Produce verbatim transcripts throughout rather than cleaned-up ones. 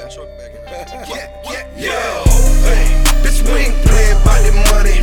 Yeah, yeah, yeah. Hey, bitch, we ain't playing by the money.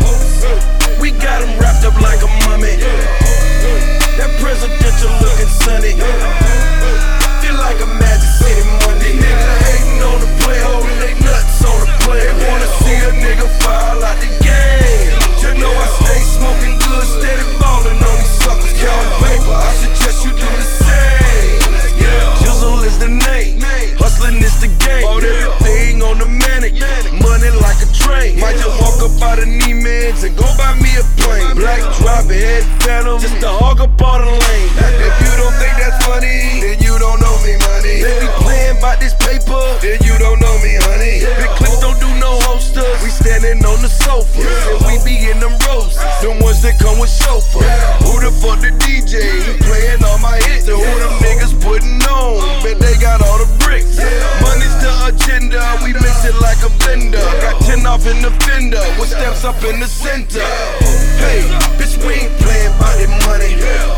We got him wrapped up like a mummy. That presidential looking sunny. Feel like a Magic City Monday. Niggas hating on the play, holding they nuts on the play. Wanna see a nigga fall out the game. You know I stay smoking good, steady ballin' on these suckers. Counting paper, I suggest you do the same. Yeah, Jizzle is the name. Hustlin' is the game. Bought everything on the manic. Money like a train. Might just walk up out of Neiman's and go buy me a plane. Black drop head phantom, just to hog up all the lane. If you don't think that's funny, then you don't know me, money. They be playing by this paper, then you don't know me, honey. Big clips don't do no holsters. We standing on the sofa, and we be in them roses. Them ones that come with chauffeur. Who the fuck the D J? He playing all my hits. So who them niggas putting on? Bet they got all the bricks. Money's the agenda, we mix it like a blender. Got ten off in the fender, with steps up in the center. Hey, bitch, we ain't playing by the money.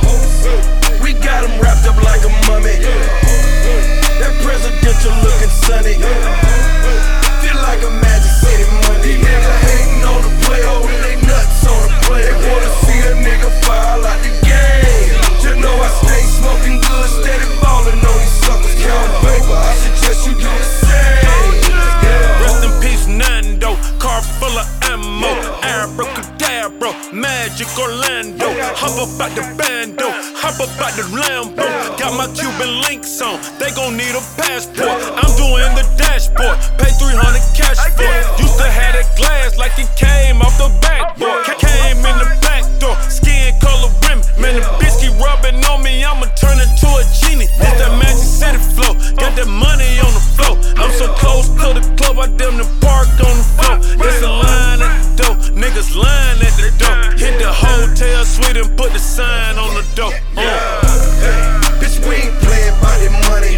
We got him wrapped up like a mummy. That presidential looking sunny. Feel like a Magic City Monday. Nigga hating on the play, holding they nuts on the play. They wanna see a nigga fall out the game. You know I stay smoking good, steady ballin' on these suckers. Counting paper, I suggest you do the same. Yeah. Rest in peace, Nando. Car full of ammo. Abracadabra, Magic Orlando. Hop up out the bando, hop up out the Lambo. Got my Cuban links on, they gon' need a passport. I'm doing the dashboard, pay three hundred cash for it. Used to have that glass like it came off the backboard. Came in the back door, skin color rim. Man, the bitch keep rubbing on me, I'ma turn into a genie. It's that Magic City flow, got that money on the floor. I'm so close to the club, I damn near parked on the floor. It's a line at the door, niggas lying at the door. Hit the hotel suite and put the sign on the door. Uh. Hey, bitch, we ain't playing by the money.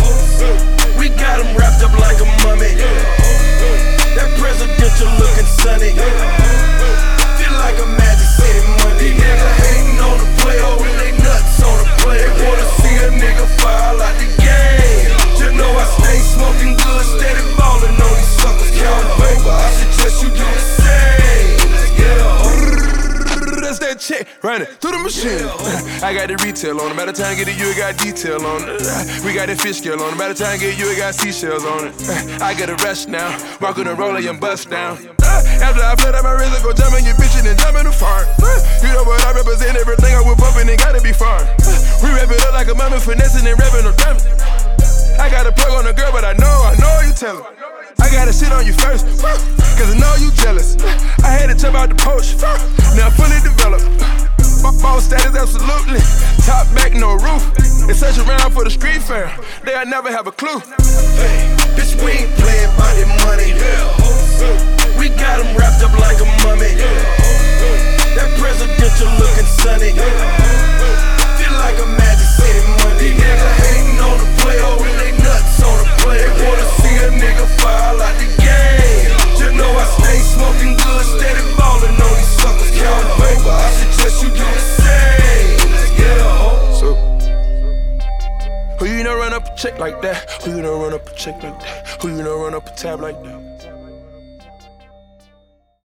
We got him wrapped up like a mummy. That presidential looking sunny. Feel like a Magic City Monday. Nigga hating on the play, holding they nuts on the play. They wanna see a nigga fall out the game. You know I stay smoking good, steady ballin' on these suckers. Counting paper, I suggest you do the same. Yeah. That's that check running through the machine. I got the retail on it. By the time I get it, you got detail on it. We got that fish scale on it. By the time I get you, it got seashells on it. I get a rush now. Walk on the roller and bust down. After I flood out my wrist, I go jump in your bitch and then jump in the farm. You know what I represent, everything I whip up and it gotta be farm. We wrap it up like a mama, finessing and rapping no damage. I got a plug on the girl, but I know, I know you tellin'. I gotta sit on you first, cause I know you jealous. I had to jump out the poach, now fully developed. Ball status, absolutely. Top back, no roof. They search around for the street fair, they'll never have a clue. Hey, bitch, we ain't playing by the money. We got him wrapped up like a mummy. That presidential looking sunny. Feel like a Magic City Monday. Nigga hating on the play, holding they nuts on the play. They wanna see a nigga fall out the game. You know I stay smoking good, steady ballin' on these suckers. Counting paper, I suggest you do the same. Yeah. So, who you know run up a check like that? Who you know run up a check like that? Who you know run up a tab like that?